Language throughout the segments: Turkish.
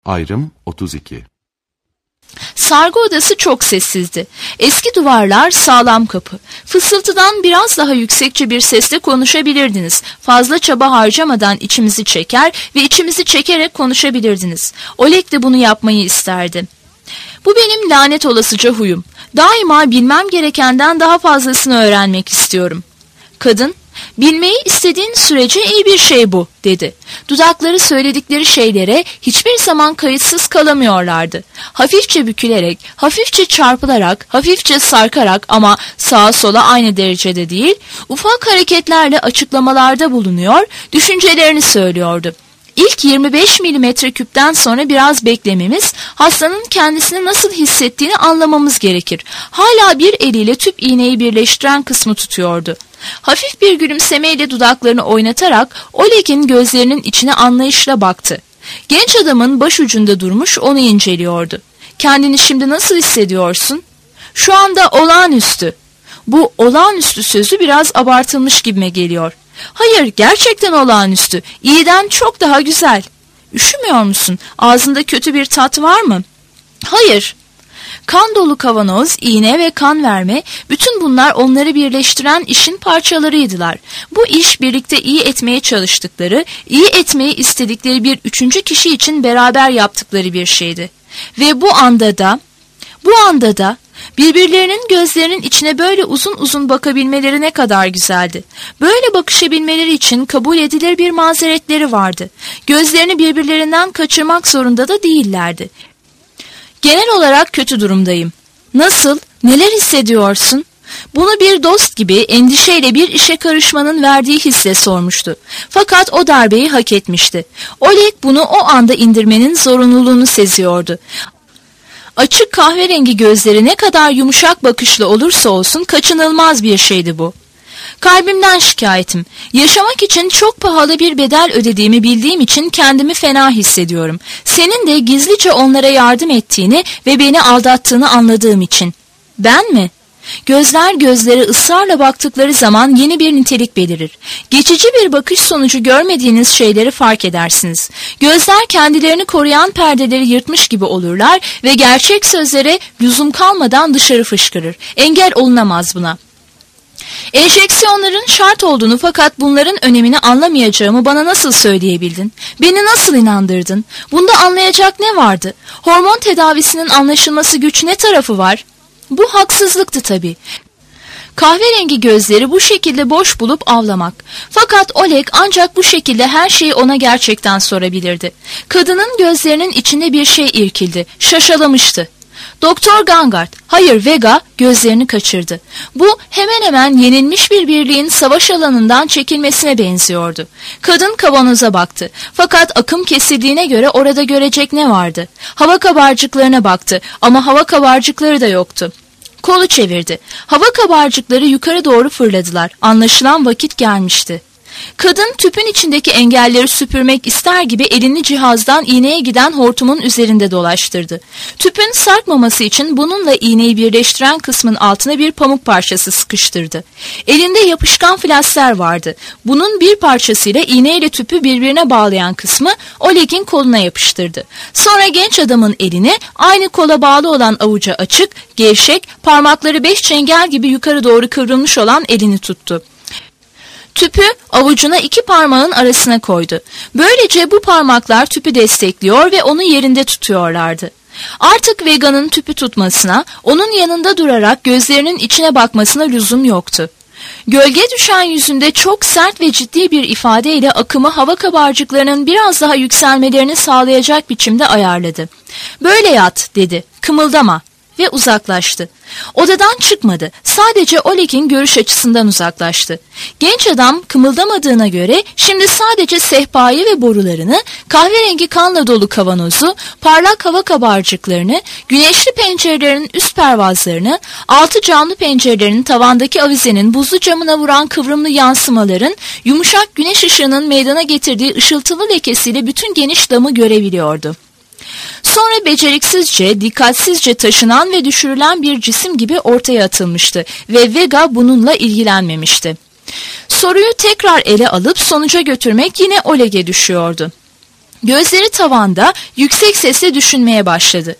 Ayrım 32. Sargı odası çok sessizdi. Eski duvarlar, sağlam kapı. Fısıltıdan biraz daha yüksekçe bir sesle konuşabilirdiniz. Fazla çaba harcamadan içimizi çeker ve içimizi çekerek konuşabilirdiniz. Oleg de bunu yapmayı isterdi. Bu benim lanet olasıca huyum. Daima bilmem gerekenden daha fazlasını öğrenmek istiyorum. Kadın, bilmeyi istediğin sürece iyi bir şey bu, dedi. Dudakları söyledikleri şeylere hiçbir zaman kayıtsız kalamıyorlardı. Hafifçe bükülerek, hafifçe çarpılarak, hafifçe sarkarak ama sağa sola aynı derecede değil, ufak hareketlerle açıklamalarda bulunuyor, düşüncelerini söylüyordu. İlk 25 milimetre küpten sonra biraz beklememiz, hastanın kendisini nasıl hissettiğini anlamamız gerekir. Hala bir eliyle tüp iğneyi birleştiren kısmı tutuyordu. Hafif bir gülümsemeyle dudaklarını oynatarak Oleg'in gözlerinin içine anlayışla baktı. Genç adamın başucunda durmuş onu inceliyordu. "Kendini şimdi nasıl hissediyorsun?" "Şu anda olağanüstü." Bu olağanüstü sözü biraz abartılmış gibime geliyor. "Hayır, gerçekten olağanüstü. İyiden çok daha güzel." "Üşümüyor musun? Ağzında kötü bir tat var mı?" "Hayır." Kan dolu kavanoz, iğne ve kan verme, bütün bunlar onları birleştiren işin parçalarıydılar. Bu iş birlikte iyi etmeye çalıştıkları, iyi etmeyi istedikleri bir üçüncü kişi için beraber yaptıkları bir şeydi. Ve bu anda da birbirlerinin gözlerinin içine böyle uzun uzun bakabilmeleri ne kadar güzeldi. Böyle bakışabilmeleri için kabul edilir bir mazeretleri vardı. Gözlerini birbirlerinden kaçırmak zorunda da değillerdi. "Genel olarak kötü durumdayım." "Nasıl? Neler hissediyorsun?" Bunu bir dost gibi endişeyle bir işe karışmanın verdiği hisle sormuştu. Fakat o darbeyi hak etmişti. Oleg bunu o anda indirmenin zorunluluğunu seziyordu. Açık kahverengi gözleri ne kadar yumuşak bakışlı olursa olsun kaçınılmaz bir şeydi bu. "Kalbimden şikayetim. Yaşamak için çok pahalı bir bedel ödediğimi bildiğim için kendimi fena hissediyorum. Senin de gizlice onlara yardım ettiğini ve beni aldattığını anladığım için." "Ben mi?" Gözler gözlere ısrarla baktıkları zaman yeni bir nitelik belirir. Geçici bir bakış sonucu görmediğiniz şeyleri fark edersiniz. Gözler kendilerini koruyan perdeleri yırtmış gibi olurlar ve gerçek sözlere lüzum kalmadan dışarı fışkırır. Engel olunamaz buna. "Enjeksiyonların şart olduğunu fakat bunların önemini anlamayacağımı bana nasıl söyleyebildin? Beni nasıl inandırdın? Bunda anlayacak ne vardı? Hormon tedavisinin anlaşılması güç ne tarafı var?" Bu haksızlıktı tabii. Kahverengi gözleri bu şekilde boş bulup avlamak. Fakat Oleg ancak bu şekilde her şeyi ona gerçekten sorabilirdi. Kadının gözlerinin içinde bir şey irkildi, şaşalamıştı. "Doktor Gangard, hayır Vega," gözlerini kaçırdı. Bu hemen hemen yenilmiş bir birliğin savaş alanından çekilmesine benziyordu. Kadın kavanoza baktı. Fakat akım kesildiğine göre orada görecek ne vardı? Hava kabarcıklarına baktı ama hava kabarcıkları da yoktu. Kolu çevirdi. Hava kabarcıkları yukarı doğru fırladılar. Anlaşılan vakit gelmişti. Kadın tüpün içindeki engelleri süpürmek ister gibi elini cihazdan iğneye giden hortumun üzerinde dolaştırdı. Tüpün sarkmaması için bununla iğneyi birleştiren kısmın altına bir pamuk parçası sıkıştırdı. Elinde yapışkan flaster vardı. Bunun bir parçasıyla iğneyle tüpü birbirine bağlayan kısmı Oleg'in koluna yapıştırdı. Sonra genç adamın elini aynı kola bağlı olan avuca açık, gevşek, parmakları 5 çengel gibi yukarı doğru kıvrılmış olan elini tuttu. Tüpü avucuna 2 parmağın arasına koydu. Böylece bu parmaklar tüpü destekliyor ve onu yerinde tutuyorlardı. Artık Vega'nın tüpü tutmasına, onun yanında durarak gözlerinin içine bakmasına lüzum yoktu. Gölge düşen yüzünde çok sert ve ciddi bir ifadeyle akımı hava kabarcıklarının biraz daha yükselmelerini sağlayacak biçimde ayarladı. "Böyle yat," dedi, "kımıldama." Ve uzaklaştı. Odadan çıkmadı. Sadece Oleg'in görüş açısından uzaklaştı. Genç adam kımıldamadığına göre şimdi sadece sehpayı ve borularını, kahverengi kanla dolu kavanozu, parlak hava kabarcıklarını, güneşli pencerelerin üst pervazlarını, altı camlı pencerelerin tavandaki avizenin buzlu camına vuran kıvrımlı yansımaların, yumuşak güneş ışığının meydana getirdiği ışıltılı lekesiyle bütün geniş damı görebiliyordu. Sonra beceriksizce, dikkatsizce taşınan ve düşürülen bir cisim gibi ortaya atılmıştı ve Vega bununla ilgilenmemişti. Soruyu tekrar ele alıp sonuca götürmek yine Oleg'e düşüyordu. Gözleri tavanda, yüksek sesle düşünmeye başladı.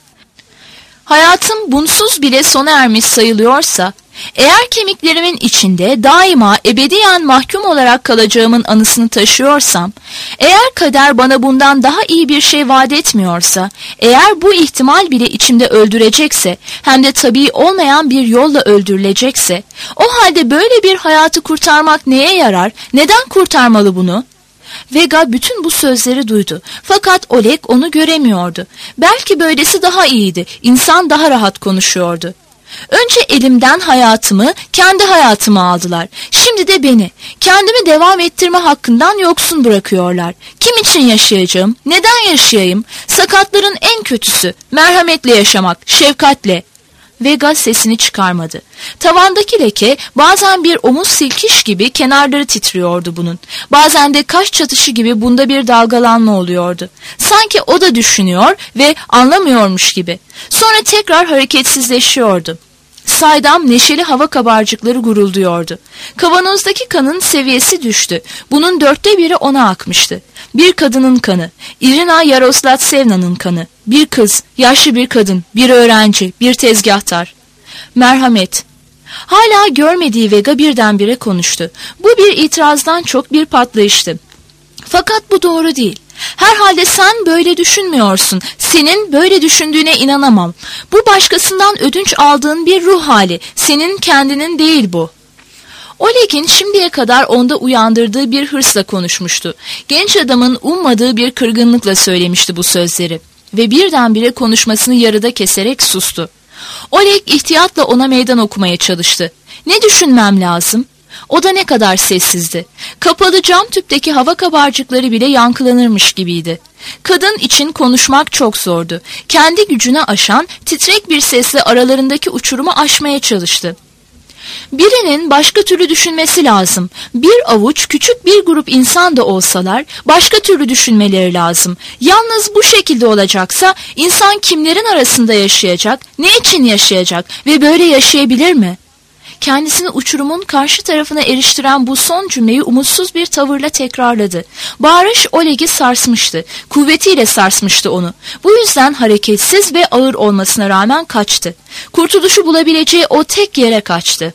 Hayatım bunsuz bile sona ermiş sayılıyorsa, eğer kemiklerimin içinde daima ebediyen mahkum olarak kalacağımın anısını taşıyorsam, eğer kader bana bundan daha iyi bir şey vaat etmiyorsa, eğer bu ihtimal bile içimde öldürecekse, hem de tabii olmayan bir yolla öldürülecekse, o halde böyle bir hayatı kurtarmak neye yarar, neden kurtarmalı bunu? Vega bütün bu sözleri duydu. Fakat Oleg onu göremiyordu. Belki böylesi daha iyiydi. İnsan daha rahat konuşuyordu. Önce elimden hayatımı, kendi hayatımı aldılar. Şimdi de beni, kendimi devam ettirme hakkından yoksun bırakıyorlar. Kim için yaşayacağım? Neden yaşayayım? Sakatların en kötüsü. Merhametle yaşamak, şefkatle. Vega sesini çıkarmadı. Tavandaki leke bazen bir omuz silkiş gibi kenarları titriyordu bunun. Bazen de kaş çatışı gibi bunda bir dalgalanma oluyordu. Sanki o da düşünüyor ve anlamıyormuş gibi. Sonra tekrar hareketsizleşiyordu. Saydam neşeli hava kabarcıkları gurulduyordu. Kavanozdaki kanın seviyesi düştü. Bunun 1/4 ona akmıştı. Bir kadının kanı, Irina Yaroslatsevna'nın kanı, bir kız, yaşlı bir kadın, bir öğrenci, bir tezgahtar. Merhamet. Hala görmediği Vega birdenbire konuştu. Bu bir itirazdan çok bir patlayıştı. Fakat bu doğru değil. Herhalde sen böyle düşünmüyorsun. Senin böyle düşündüğüne inanamam. Bu başkasından ödünç aldığın bir ruh hali. Senin kendinin değil bu. Oleg'in şimdiye kadar onda uyandırdığı bir hırsla konuşmuştu. Genç adamın ummadığı bir kırgınlıkla söylemişti bu sözleri. Ve birdenbire konuşmasını yarıda keserek sustu. Oleg ihtiyatla ona meydan okumaya çalıştı. Ne düşünmem lazım? O da ne kadar sessizdi. Kapalı cam tüpteki hava kabarcıkları bile yankılanırmış gibiydi. Kadın için konuşmak çok zordu. Kendi gücünü aşan, titrek bir sesle aralarındaki uçurumu aşmaya çalıştı. Birinin başka türlü düşünmesi lazım. Bir avuç küçük bir grup insan da olsalar başka türlü düşünmeleri lazım. Yalnız bu şekilde olacaksa insan kimlerin arasında yaşayacak, ne için yaşayacak ve böyle yaşayabilir mi? Kendisini uçurumun karşı tarafına eriştiren bu son cümleyi umutsuz bir tavırla tekrarladı. Bağırış Oleg'i sarsmıştı. Kuvvetiyle sarsmıştı onu. Bu yüzden hareketsiz ve ağır olmasına rağmen kaçtı. Kurtuluşu bulabileceği o tek yere kaçtı.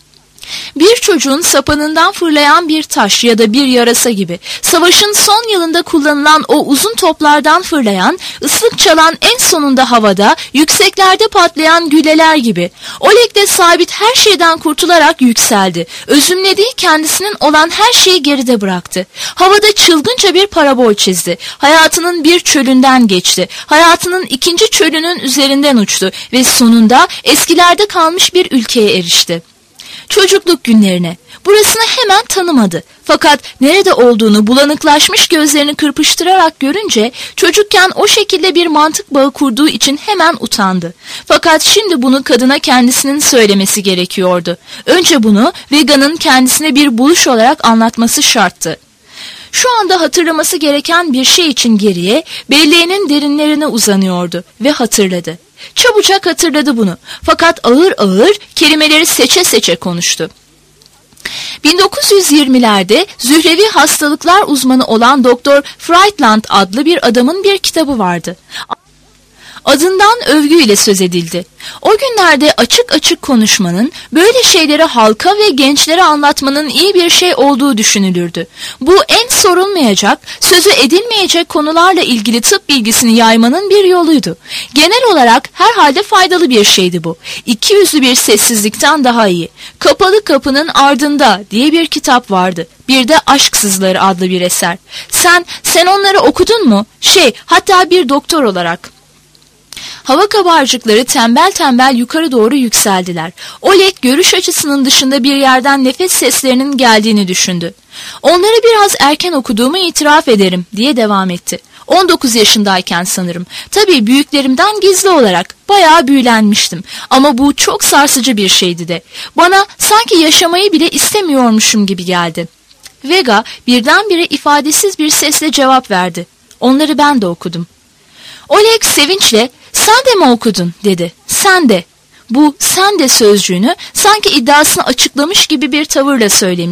Bir çocuğun sapanından fırlayan bir taş ya da bir yarasa gibi, savaşın son yılında kullanılan o uzun toplardan fırlayan, ıslık çalan en sonunda havada, yükseklerde patlayan güleler gibi. Oleg de sabit her şeyden kurtularak yükseldi. Özümlediği kendisinin olan her şeyi geride bıraktı. Havada çılgınca bir parabol çizdi. Hayatının bir çölünden geçti. Hayatının ikinci çölünün üzerinden uçtu ve sonunda eskilerde kalmış bir ülkeye erişti. Çocukluk günlerine. Burasını hemen tanımadı. Fakat nerede olduğunu bulanıklaşmış gözlerini kırpıştırarak görünce çocukken o şekilde bir mantık bağı kurduğu için hemen utandı. Fakat şimdi bunu kadına kendisinin söylemesi gerekiyordu. Önce bunu Vega'nın kendisine bir buluş olarak anlatması şarttı. Şu anda hatırlaması gereken bir şey için geriye, belleğinin derinlerine uzanıyordu ve hatırladı. Çabucak hatırladı bunu. Fakat ağır ağır kelimeleri seçe seçe konuştu. 1920'lerde Zührevi hastalıklar uzmanı olan Doktor Friedland adlı bir adamın bir kitabı vardı. Adından övgüyle söz edildi. O günlerde açık açık konuşmanın, böyle şeyleri halka ve gençlere anlatmanın iyi bir şey olduğu düşünülürdü. Bu en sorulmayacak, sözü edilmeyecek konularla ilgili tıp bilgisini yaymanın bir yoluydu. Genel olarak herhalde faydalı bir şeydi bu. İki yüzlü bir sessizlikten daha iyi. Kapalı Kapının Ardında diye bir kitap vardı. Bir de Aşk Sızları adlı bir eser. Sen onları okudun mu? Hatta bir doktor olarak. Hava kabarcıkları tembel tembel yukarı doğru yükseldiler. Oleg görüş açısının dışında bir yerden nefes seslerinin geldiğini düşündü. Onları biraz erken okuduğumu itiraf ederim diye devam etti. 19 yaşındayken sanırım. Tabii büyüklerimden gizli olarak bayağı büyülenmiştim. Ama bu çok sarsıcı bir şeydi de. Bana sanki yaşamayı bile istemiyormuşum gibi geldi. Vega birdenbire ifadesiz bir sesle cevap verdi. Onları ben de okudum. Oleg sevinçle "Sen de mi okudun?" dedi. "Sen de." Bu "sen de" sözcüğünü sanki iddiasını açıklamış gibi bir tavırla söylemişti.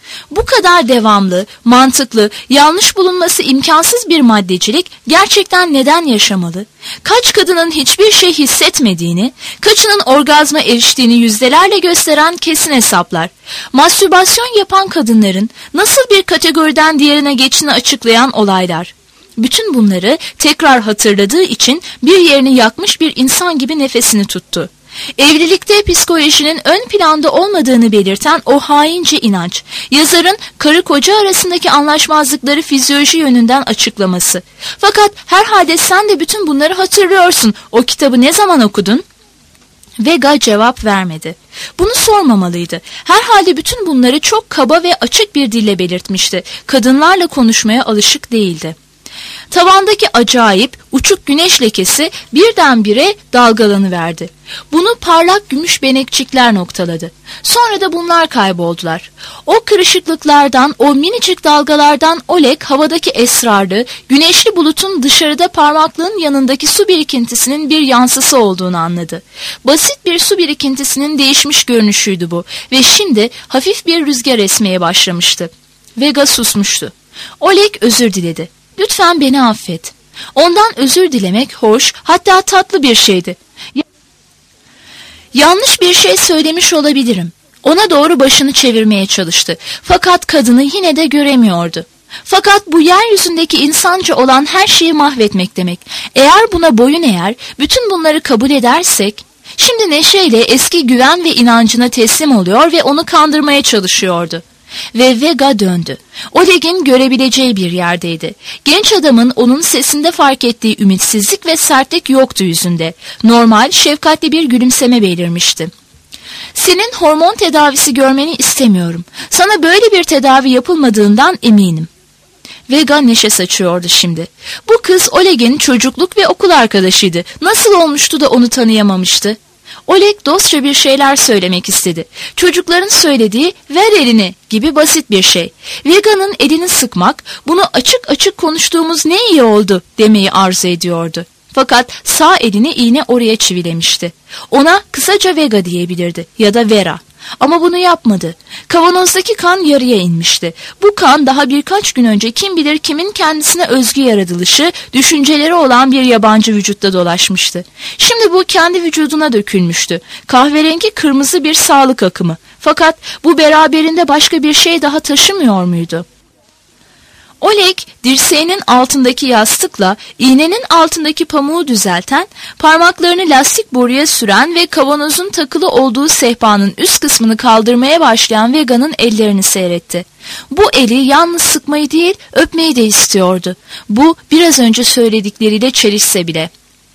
Bu kadar devamlı, mantıklı, yanlış bulunması imkansız bir maddecilik gerçekten neden yaşamalı? Kaç kadının hiçbir şey hissetmediğini, kaçının orgazma eriştiğini yüzdelerle gösteren kesin hesaplar. Mastürbasyon yapan kadınların nasıl bir kategoriden diğerine geçtiğini açıklayan olaylar. Bütün bunları tekrar hatırladığı için bir yerini yakmış bir insan gibi nefesini tuttu. Evlilikte psikolojinin ön planda olmadığını belirten o haince inanç, yazarın karı koca arasındaki anlaşmazlıkları fizyoloji yönünden açıklaması. Fakat herhalde sen de bütün bunları hatırlıyorsun. O kitabı ne zaman okudun? Vega cevap vermedi. Bunu sormamalıydı. Herhalde bütün bunları çok kaba ve açık bir dille belirtmişti. Kadınlarla konuşmaya alışık değildi. Tavandaki acayip, uçuk güneş lekesi birdenbire dalgalanıverdi. Bunu parlak gümüş benekçikler noktaladı. Sonra da bunlar kayboldular. O kırışıklıklardan, o minicik dalgalardan Oleg havadaki esrarlı, güneşli bulutun dışarıda parmaklığın yanındaki su birikintisinin bir yansısı olduğunu anladı. Basit bir su birikintisinin değişmiş görünüşüydü bu ve şimdi hafif bir rüzgar esmeye başlamıştı. Vega susmuştu. Oleg özür diledi. Lütfen beni affet. Ondan özür dilemek hoş, hatta tatlı bir şeydi. Yanlış bir şey söylemiş olabilirim. Ona doğru başını çevirmeye çalıştı. Fakat kadını yine de göremiyordu. Fakat bu yeryüzündeki insanca olan her şeyi mahvetmek demek. Eğer buna boyun eğer, bütün bunları kabul edersek... Şimdi neşeyle eski güven ve inancına teslim oluyor ve onu kandırmaya çalışıyordu. Ve Vega döndü. Oleg'in görebileceği bir yerdeydi. Genç adamın onun sesinde fark ettiği ümitsizlik ve sertlik yoktu yüzünde. Normal, şefkatli bir gülümseme belirmişti. Senin hormon tedavisi görmeni istemiyorum. Sana böyle bir tedavi yapılmadığından eminim. Vega neşe saçıyordu şimdi. Bu kız Oleg'in çocukluk ve okul arkadaşıydı. Nasıl olmuştu da onu tanıyamamıştı? Oleg dostça bir şeyler söylemek istedi. Çocukların söylediği "ver elini" gibi basit bir şey. Vega'nın elini sıkmak, bunu açık açık konuştuğumuz ne iyi oldu demeyi arzu ediyordu. Fakat sağ elini iğne oraya çivilemişti. Ona kısaca Vega diyebilirdi ya da Vera. Ama bunu yapmadı. Kavanozdaki kan yarıya inmişti. Bu kan daha birkaç gün önce kim bilir kimin kendisine özgü yaratılışı, düşünceleri olan bir yabancı vücutta dolaşmıştı. Şimdi bu kendi vücuduna dökülmüştü. Kahverengi kırmızı bir sağlık akımı. Fakat bu beraberinde başka bir şey daha taşımıyor muydu? Oleg dirseğinin altındaki yastıkla iğnenin altındaki pamuğu düzelten, parmaklarını lastik boruya süren ve kavanozun takılı olduğu sehpanın üst kısmını kaldırmaya başlayan Vega'nın ellerini seyretti. Bu eli yalnız sıkmayı değil, öpmeyi de istiyordu. Bu biraz önce söyledikleriyle çelişse bile.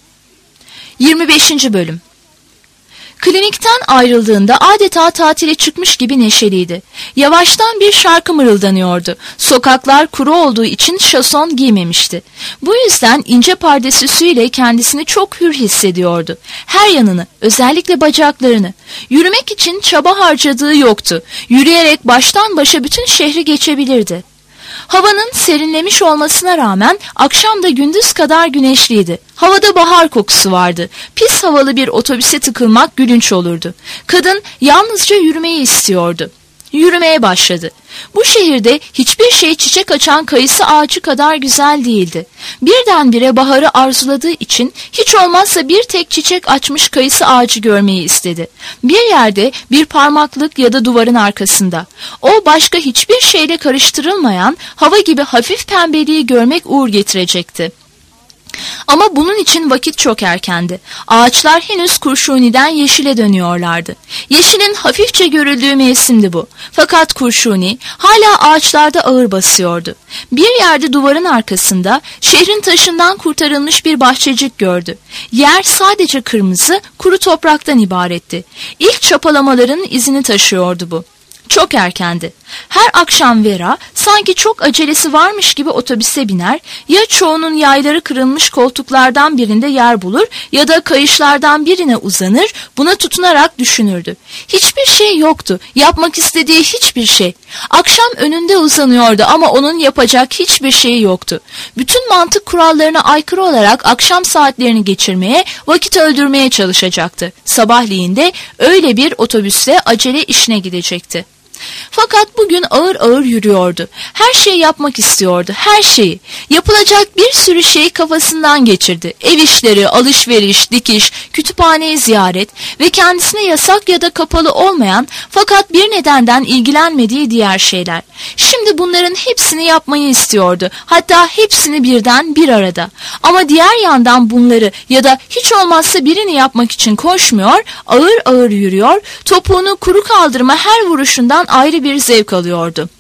25. Bölüm. Klinikten ayrıldığında adeta tatile çıkmış gibi neşeliydi. Yavaştan bir şarkı mırıldanıyordu. Sokaklar kuru olduğu için şason giymemişti. Bu yüzden ince pardesüsüyle kendisini çok hür hissediyordu. Her yanını, özellikle bacaklarını. Yürümek için çaba harcadığı yoktu. Yürüyerek baştan başa bütün şehri geçebilirdi. Havanın serinlemiş olmasına rağmen akşam da gündüz kadar güneşliydi. Havada bahar kokusu vardı. Pis havalı bir otobüse tıkılmak gülünç olurdu. Kadın yalnızca yürümeyi istiyordu. Yürümeye başladı. Bu şehirde hiçbir şey çiçek açan kayısı ağacı kadar güzel değildi. Birdenbire baharı arzuladığı için hiç olmazsa bir tek çiçek açmış kayısı ağacı görmeyi istedi. Bir yerde, bir parmaklık ya da duvarın arkasında. O başka hiçbir şeyle karıştırılmayan hava gibi hafif pembeliği görmek uğur getirecekti. Ama bunun için vakit çok erkendi. Ağaçlar henüz kurşuniden yeşile dönüyorlardı. Yeşilin hafifçe görüldüğü mevsimdi bu. Fakat kurşuni hala ağaçlarda ağır basıyordu. Bir yerde duvarın arkasında şehrin taşından kurtarılmış bir bahçecik gördü. Yer sadece kırmızı, kuru topraktan ibaretti. İlk çapalamaların izini taşıyordu bu. Çok erkendi. Her akşam Vera sanki çok acelesi varmış gibi otobüse biner, ya çoğunun yayları kırılmış koltuklardan birinde yer bulur ya da kayışlardan birine uzanır, buna tutunarak düşünürdü. Hiçbir şey yoktu, yapmak istediği hiçbir şey. Akşam önünde uzanıyordu ama onun yapacak hiçbir şeyi yoktu. Bütün mantık kurallarına aykırı olarak akşam saatlerini geçirmeye, vakit öldürmeye çalışacaktı. Sabahleyin de öyle bir otobüsle acele işine gidecekti. Fakat bugün ağır ağır yürüyordu. Her şeyi yapmak istiyordu, her şeyi. Yapılacak bir sürü şey kafasından geçirdi. Ev işleri, alışveriş, dikiş, kütüphaneyi ziyaret ve kendisine yasak ya da kapalı olmayan fakat bir nedenden ilgilenmediği diğer şeyler. Şimdi bunların hepsini yapmayı istiyordu. Hatta hepsini birden bir arada. Ama diğer yandan bunları ya da hiç olmazsa birini yapmak için koşmuyor, ağır ağır yürüyor, topuğunu kuru kaldırma her vuruşundan ayrı bir zevk alıyordu.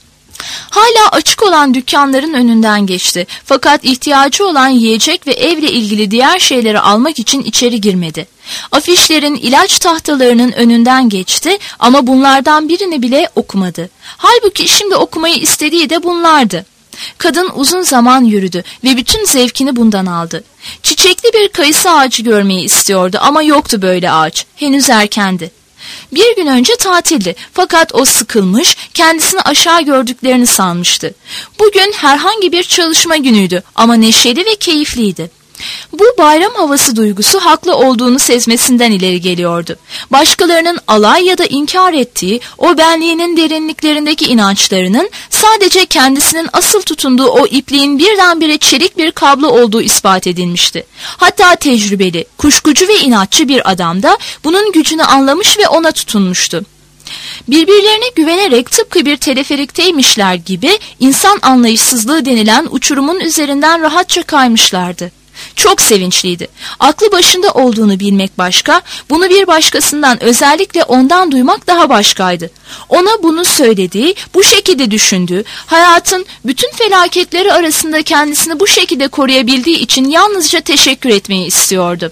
Hala açık olan dükkanların önünden geçti. Fakat ihtiyacı olan yiyecek ve evle ilgili diğer şeyleri almak için içeri girmedi. Afişlerin, ilaç tahtalarının önünden geçti ama bunlardan birini bile okumadı. Halbuki şimdi okumayı istediği de bunlardı. Kadın uzun zaman yürüdü ve bütün zevkini bundan aldı. Çiçekli bir kayısı ağacı görmeyi istiyordu ama yoktu böyle ağaç. Henüz erkendi. Bir gün önce tatildi fakat o sıkılmış, kendisini aşağı gördüklerini sanmıştı. Bugün herhangi bir çalışma günüydü ama neşeli ve keyifliydi. Bu bayram havası duygusu haklı olduğunu sezmesinden ileri geliyordu. Başkalarının alay ya da inkar ettiği o benliğinin derinliklerindeki inançlarının sadece kendisinin asıl tutunduğu o ipliğin birdenbire çelik bir kablo olduğu ispat edilmişti. Hatta tecrübeli, kuşkucu ve inatçı bir adam da bunun gücünü anlamış ve ona tutunmuştu. Birbirlerine güvenerek tıpkı bir teleferikteymişler gibi insan anlayışsızlığı denilen uçurumun üzerinden rahatça kaymışlardı. Çok sevinçliydi. Aklı başında olduğunu bilmek başka, bunu bir başkasından, özellikle ondan duymak daha başkaydı. Ona bunu söylediği, bu şekilde düşündüğü, hayatın bütün felaketleri arasında kendisini bu şekilde koruyabildiği için yalnızca teşekkür etmeyi istiyordu.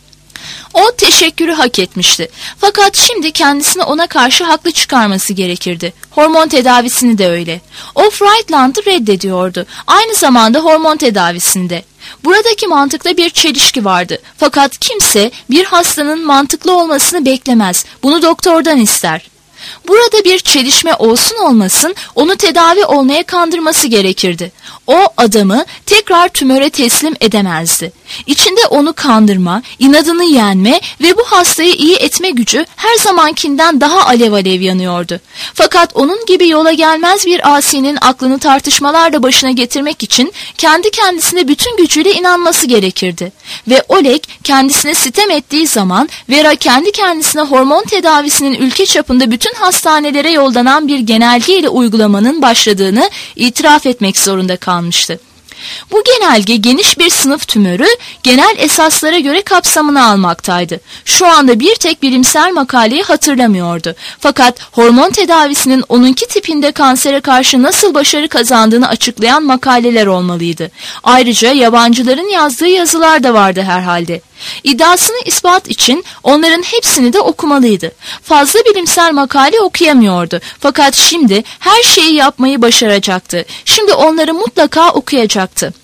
O teşekkürü hak etmişti. Fakat şimdi kendisini ona karşı haklı çıkarması gerekirdi. Hormon tedavisini de öyle. O Friedland'ı reddediyordu. Aynı zamanda hormon tedavisini de. Buradaki mantıkta bir çelişki vardı. Fakat kimse bir hastanın mantıklı olmasını beklemez. Bunu doktordan ister. Burada bir çelişme olsun olmasın onu tedavi olmaya kandırması gerekirdi. O adamı tekrar tümöre teslim edemezdi. İçinde onu kandırma, inadını yenme ve bu hastayı iyi etme gücü her zamankinden daha alev alev yanıyordu. Fakat onun gibi yola gelmez bir asinin aklını tartışmalarla başına getirmek için kendi kendisine bütün gücüyle inanması gerekirdi. Ve Oleg kendisine sitem ettiği zaman Vera kendi kendisine hormon tedavisinin ülke çapında bütün hastanelere yollanan bir genelgeyle uygulamanın başladığını itiraf etmek zorunda kalmıştı. Bu genelge geniş bir sınıf tümörü genel esaslara göre kapsamını almaktaydı. Şu anda bir tek bilimsel makaleyi hatırlamıyordu. Fakat hormon tedavisinin onunki tipinde kansere karşı nasıl başarı kazandığını açıklayan makaleler olmalıydı. Ayrıca yabancıların yazdığı yazılar da vardı herhalde. İddiasını ispat için onların hepsini de okumalıydı. Fazla bilimsel makale okuyamıyordu. Fakat şimdi her şeyi yapmayı başaracaktı. Şimdi onları mutlaka okuyacaktı.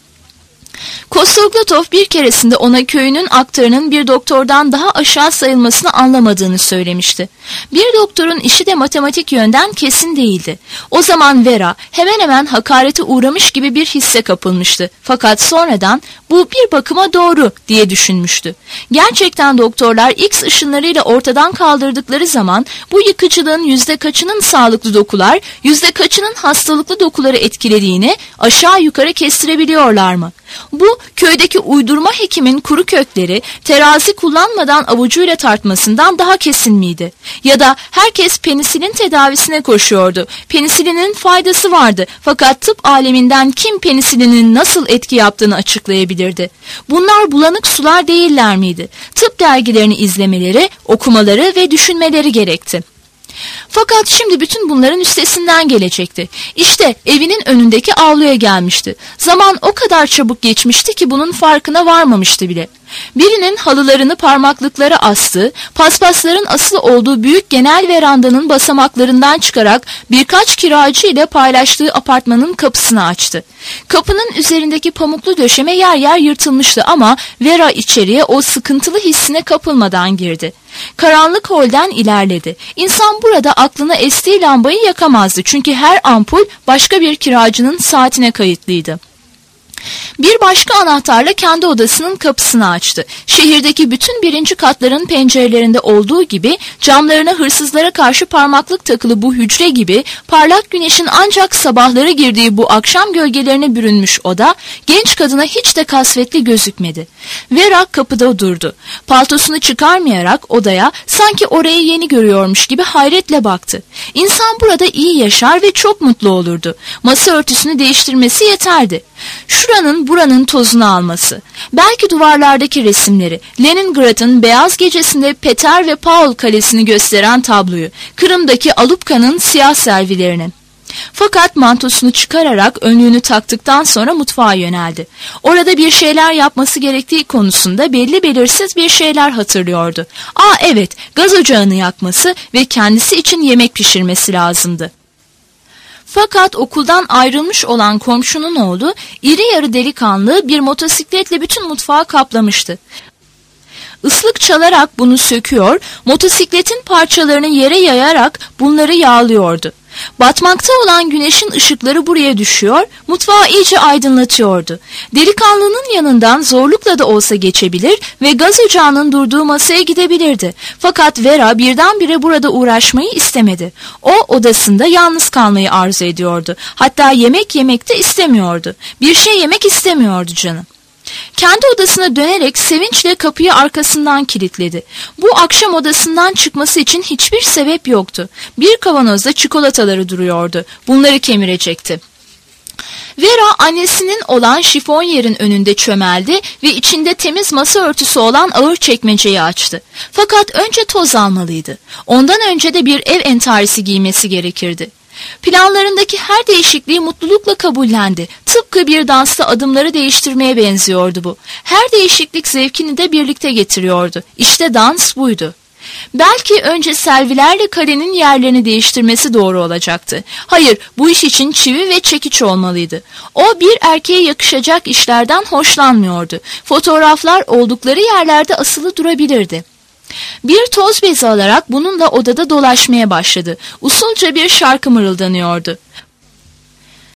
Kostoglatov bir keresinde ona köyünün aktarının bir doktordan daha aşağı sayılmasını anlamadığını söylemişti. Bir doktorun işi de matematik yönden kesin değildi. O zaman Vera hemen hemen hakarete uğramış gibi bir hisse kapılmıştı. Fakat sonradan bu bir bakıma doğru diye düşünmüştü. Gerçekten doktorlar X ışınlarıyla ortadan kaldırdıkları zaman bu yıkıcılığın yüzde kaçının sağlıklı dokular, yüzde kaçının hastalıklı dokuları etkilediğini aşağı yukarı kestirebiliyorlar mı? Bu köydeki uydurma hekimin kuru kökleri terazi kullanmadan avucuyla tartmasından daha kesin miydi? Ya da herkes penisilin tedavisine koşuyordu. Penisilinin faydası vardı fakat tıp aleminden kim penisilinin nasıl etki yaptığını açıklayabilirdi? Bunlar bulanık sular değiller miydi? Tıp dergilerini izlemeleri, okumaları ve düşünmeleri gerekti. Fakat şimdi bütün bunların üstesinden gelecekti. İşte evinin önündeki avluya gelmişti. Zaman o kadar çabuk geçmişti ki bunun farkına varmamıştı bile. Birinin halılarını parmaklıklara astığı, paspasların asılı olduğu büyük genel verandanın basamaklarından çıkarak birkaç kiracı ile paylaştığı apartmanın kapısını açtı. Kapının üzerindeki pamuklu döşeme yer yer yırtılmıştı ama Vera içeriye o sıkıntılı hissine kapılmadan girdi. Karanlık holden ilerledi. İnsan burada aklına estiği lambayı yakamazdı çünkü her ampul başka bir kiracının saatine kayıtlıydı. Bir başka anahtarla kendi odasının kapısını açtı. Şehirdeki bütün birinci katların pencerelerinde olduğu gibi camlarına hırsızlara karşı parmaklık takılı bu hücre gibi parlak güneşin ancak sabahları girdiği bu akşam gölgelerine bürünmüş oda genç kadına hiç de kasvetli gözükmedi. Vera kapıda durdu. Paltosunu çıkarmayarak odaya sanki orayı yeni görüyormuş gibi hayretle baktı. İnsan burada iyi yaşar ve çok mutlu olurdu. Masa örtüsünü değiştirmesi yeterdi. Şuranın buranın tozunu alması, belki duvarlardaki resimleri, Leningrad'ın beyaz gecesinde Peter ve Paul kalesini gösteren tabloyu, Kırım'daki Alupka'nın siyah servilerini. Fakat mantosunu çıkararak önlüğünü taktıktan sonra mutfağa yöneldi. Orada bir şeyler yapması gerektiği konusunda belli belirsiz bir şeyler hatırlıyordu. Evet, gaz ocağını yakması ve kendisi için yemek pişirmesi lazımdı. Fakat okuldan ayrılmış olan komşunun oğlu iri yarı delikanlı bir motosikletle bütün mutfağı kaplamıştı. Islık çalarak bunu söküyor, motosikletin parçalarını yere yayarak bunları yağlıyordu. Batmakta olan güneşin ışıkları buraya düşüyor, mutfağı iyice aydınlatıyordu. Delikanlının yanından zorlukla da olsa geçebilir ve gaz ocağının durduğu masaya gidebilirdi. Fakat Vera birdenbire burada uğraşmayı istemedi. O odasında yalnız kalmayı arzu ediyordu. Hatta yemek yemek de istemiyordu. Bir şey yemek istemiyordu canım. Kendi odasına dönerek sevinçle kapıyı arkasından kilitledi. Bu akşam odasından çıkması için hiçbir sebep yoktu. Bir kavanozda çikolataları duruyordu. Bunları kemirecekti. Vera annesinin olan şifonyerin önünde çömeldi ve içinde temiz masa örtüsü olan ağır çekmeceyi açtı. Fakat önce toz almalıydı. Ondan önce de bir ev entarisi giymesi gerekirdi. Planlarındaki her değişikliği mutlulukla kabullendi. Tıpkı bir dansta adımları değiştirmeye benziyordu bu. Her değişiklik zevkini de birlikte getiriyordu. İşte dans buydu. Belki önce selvilerle kalenin yerlerini değiştirmesi doğru olacaktı. Hayır, bu iş için çivi ve çekiç olmalıydı. O bir erkeğe yakışacak işlerden hoşlanmıyordu. Fotoğraflar oldukları yerlerde asılı durabilirdi. Bir toz bezi alarak bununla odada dolaşmaya başladı. Usulca bir şarkı mırıldanıyordu.